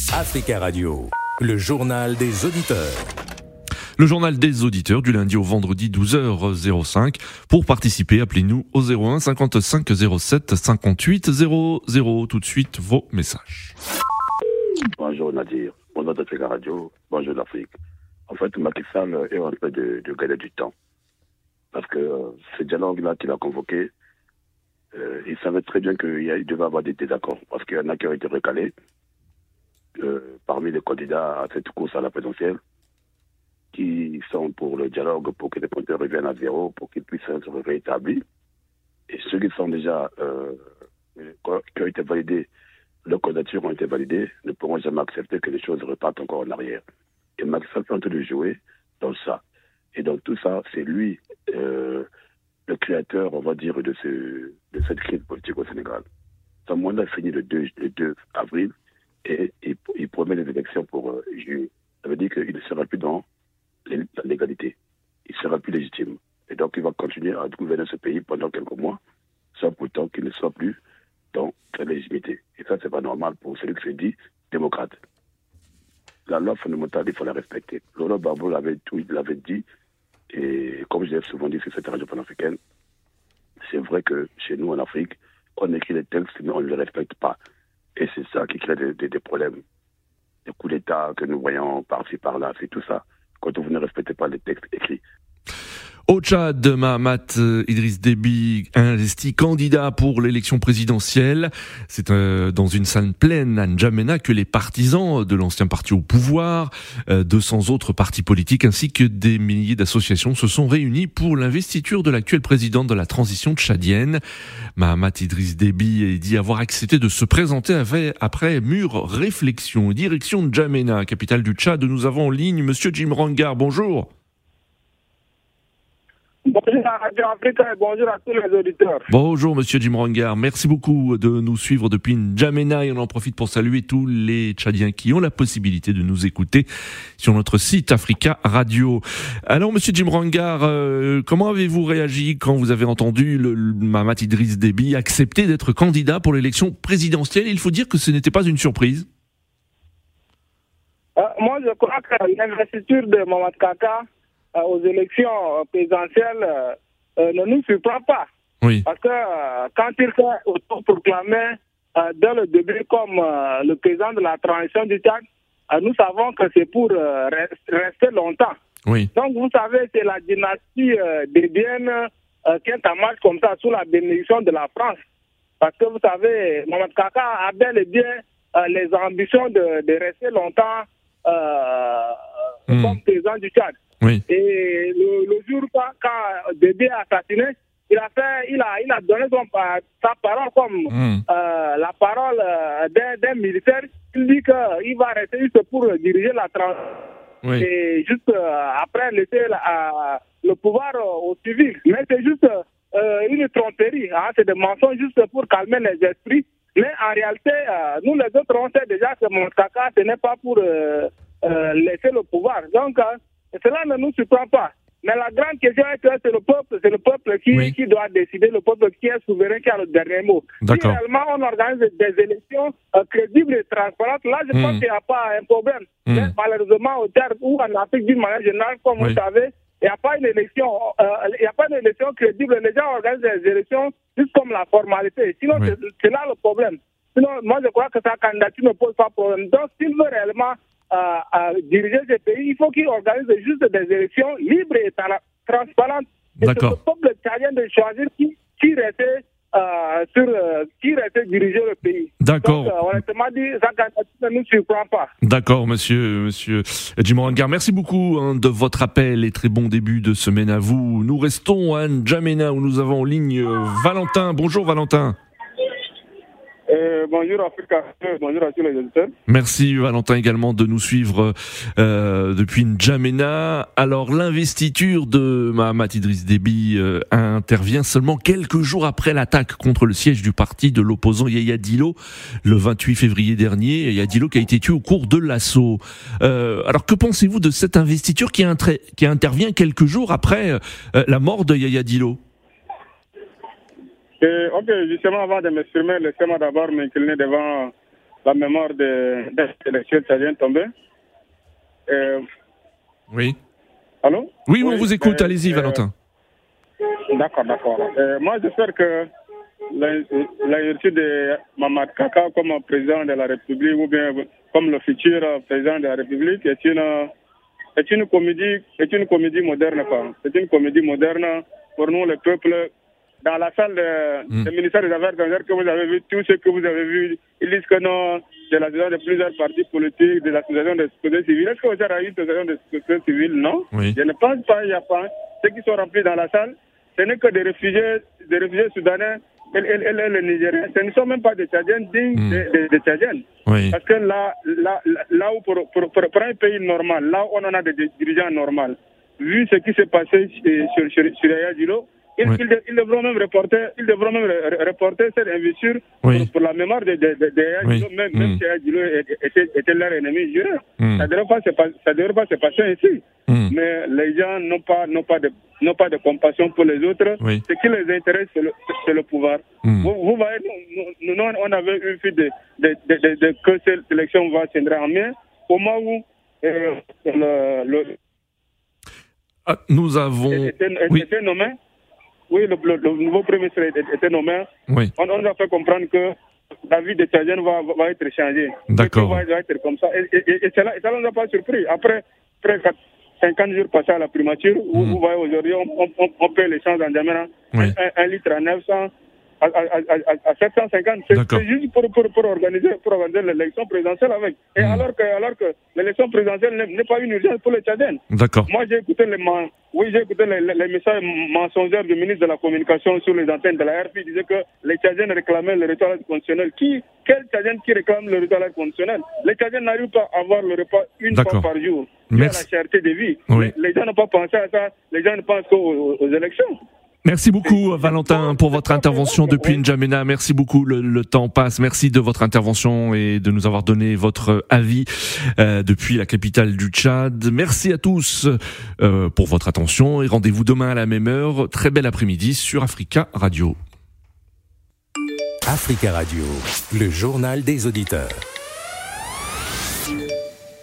Africa Radio, le journal des auditeurs. Le journal des auditeurs du lundi au vendredi 12h05. Pour participer, appelez-nous au 01 55 07 58 00. Tout de suite, vos messages. Bonjour Nadir, bonjour d'Africa Radio, bonjour l'Afrique. En fait, Macky Sall est en train de gagner du temps. Parce que ce dialogue-là qu'il a convoqué, il savait très bien qu'il devait avoir des désaccords. Parce qu'il y en a qui ont été recalés parmi les candidats à cette course à la présidentielle, qui sont pour le dialogue, pour que les compteurs reviennent à zéro, pour qu'ils puissent être rétablis. Et ceux qui sont déjà, qui ont été validés, leurs candidatures ont été validées, ne pourront jamais accepter que les choses repartent encore en arrière. Et Macky Sall est en train de jouer dans ça. Et dans tout ça, c'est lui, le créateur, on va dire, de cette crise politique au Sénégal. Son mandat finit le 2 avril et il promet les élections pour juillet. Ça veut dire qu'il ne sera plus dans la légalité. Il ne sera plus légitime. Et donc, il va continuer à gouverner ce pays pendant quelques mois, sans pourtant qu'il ne soit plus dans sa légitimité. Et ça, c'est pas normal pour celui qui se dit démocrate. La loi fondamentale, il faut la respecter. Laurent Gbagbo l'avait dit, et comme je l'ai souvent dit sur cette radio panafricaine, c'est vrai que chez nous en Afrique, on écrit les textes, mais on ne les respecte pas. Et c'est ça qui crée des problèmes. Des coups d'État que nous voyons par-ci, par-là, c'est tout ça. Quand vous ne respectez pas les textes écrits. Au Tchad, Mahamat Idriss Déby investi candidat pour l'élection présidentielle. C'est dans une salle pleine à N'Djamena que les partisans de l'ancien parti au pouvoir, 200 autres partis politiques ainsi que des milliers d'associations se sont réunis pour l'investiture de l'actuel président de la transition tchadienne. Mahamat Idriss Déby dit avoir accepté de se présenter après mûre réflexion. Direction N'Djamena, capitale du Tchad, nous avons en ligne Monsieur Jim Rangar. Bonjour. Bonjour à Radio Afrique et bonjour à tous les auditeurs. Bonjour Monsieur Jim Rangar, merci beaucoup de nous suivre depuis N'Djamena et on en profite pour saluer tous les Tchadiens qui ont la possibilité de nous écouter sur notre site Africa Radio. Alors Monsieur Jim Rangar, comment avez-vous réagi quand vous avez entendu le Mahamat Idriss Déby accepter d'être candidat pour l'élection présidentielle? Il faut dire que ce n'était pas une surprise. Moi je crois que l'investiture de Mamadou Kaka aux élections présidentielles ne nous surprend pas. Oui. Parce que quand il s'est autoproclamé dès le début comme le président de la transition du Tchad, nous savons que c'est pour rester longtemps. Oui. Donc vous savez, c'est la dynastie débienne qui est en marche comme ça sous la bénédiction de la France. Parce que vous savez, Mamadou Kaka a bel et bien les ambitions de rester longtemps comme président du Tchad. Oui. Et le jour quand Déby est assassiné, il a donné sa parole comme la parole d'un militaire. Il dit qu'il va rester juste pour diriger la transition. Oui. Et juste après laisser le pouvoir aux civils. Mais c'est juste une tromperie. C'est des mensonges juste pour calmer les esprits. Mais en réalité, nous les autres, on sait déjà que Mamadou Kaka, ce n'est pas pour laisser le pouvoir. Donc, cela ne nous surprend pas. Mais la grande question est que c'est le peuple qui doit décider, le peuple qui est souverain, qui a le dernier mot. D'accord. Si réellement on organise des élections crédibles et transparentes, là je pense qu'il n'y a pas un problème. Mais malheureusement, au Tchad ou en Afrique d'une manière générale, comme vous savez, il n'y a pas une élection crédible. Les gens organisent des élections juste comme la formalité. Sinon, c'est là le problème. Sinon, moi je crois que sa candidature ne pose pas de problème. Donc, s'il veut réellement à diriger ce pays, il faut qu'il organise juste des élections libres et transparentes. Et c'est le peuple tchadien de choisir qui restait diriger le pays. D'accord. Donc, honnêtement dit, ça ne nous surprend pas. D'accord, monsieur Jim Rangar. Merci beaucoup de votre appel et très bon début de semaine à vous. Nous restons à N'Djamena où nous avons en ligne Valentin. Bonjour Valentin. Bonjour Africa, bonjour à tous les auditeurs. Merci Valentin également de nous suivre depuis N'Djamena. Alors l'investiture de Mahamat Idriss Déby intervient seulement quelques jours après l'attaque contre le siège du parti de l'opposant Yaya Dillo le 28 février dernier. Yaya Dillo qui a été tué au cours de l'assaut. Alors que pensez-vous de cette investiture qui intervient quelques jours après la mort de Yaya Dillo? Ok, justement, avant de m'exprimer, laissez-moi d'abord m'incliner devant la mémoire des intellectuels tchadiens tombés. Oui. Allô? Oui, on vous écoute. Allez-y, Valentin. D'accord. Moi, j'espère que l'investiture de Mamad Kaka comme président de la République ou bien comme le futur président de la République est une comédie moderne. C'est une comédie moderne pour nous, le peuple. Dans la salle du ministère des Affaires étrangères que vous avez vu, tout ce que vous avez vu, ils disent que non, c'est l'association de plusieurs partis politiques, de l'association de sociétés civiles. Est-ce que vous avez eu une association de sociétés civiles? Non. Oui. Je ne pense pas, il n'y a pas. Ceux qui sont remplis dans la salle, ce n'est que des réfugiés soudanais et les Nigériens. Ce ne sont même pas des Tchadiens dignes des Tchadiens. Oui. Parce que là où pour un pays normal, là où on en a des dirigeants normaux, vu ce qui s'est passé sur Yaya Dilo, ils devront même reporter cette investiture pour la mémoire de Yaya Dilo, même si Yaya Dilo était leur ennemi juré. Ça ne devrait pas se passer ainsi. Mais les gens n'ont pas de compassion pour les autres. Oui. Ce qui les intéresse, c'est le pouvoir. Vous voyez, nous, on avait eu fait que cette élection va se rendre en mai, au moment où nous avons était nommé. Oui, le nouveau Premier ministre était nommé. Oui. On nous a fait comprendre que la vie des Tchadiens va être changée. D'accord. Va être comme ça. Et ça ne nous a pas surpris. Après 50 jours passés à la primature, vous voyez aujourd'hui, on paie l'essence en Djamena, un litre à 900, à 750. C'est juste pour organiser l'élection présidentielle avec. Et alors que l'élection présidentielle n'est pas une urgence pour les Tchadiens. D'accord. Moi, j'ai écouté les messages mensongers du ministre de la Communication sur les antennes de la RFI. Il disait que les Tchadiens réclamaient le retour à l'aide conditionnelle. Quel Tchadien qui réclame le retour à l'aide conditionnelle? Les Tchadiens n'arrivent pas à avoir le repas une fois par jour. Merci. La cherté de vie. Oui. Les gens n'ont pas pensé à ça. Les gens ne pensent qu'aux élections. Merci beaucoup, Valentin, pour votre intervention depuis N'Djamena. Merci beaucoup, le temps passe. Merci de votre intervention et de nous avoir donné votre avis depuis la capitale du Tchad. Merci à tous pour votre attention et rendez-vous demain à la même heure. Très bel après-midi sur Africa Radio. Africa Radio, le journal des auditeurs.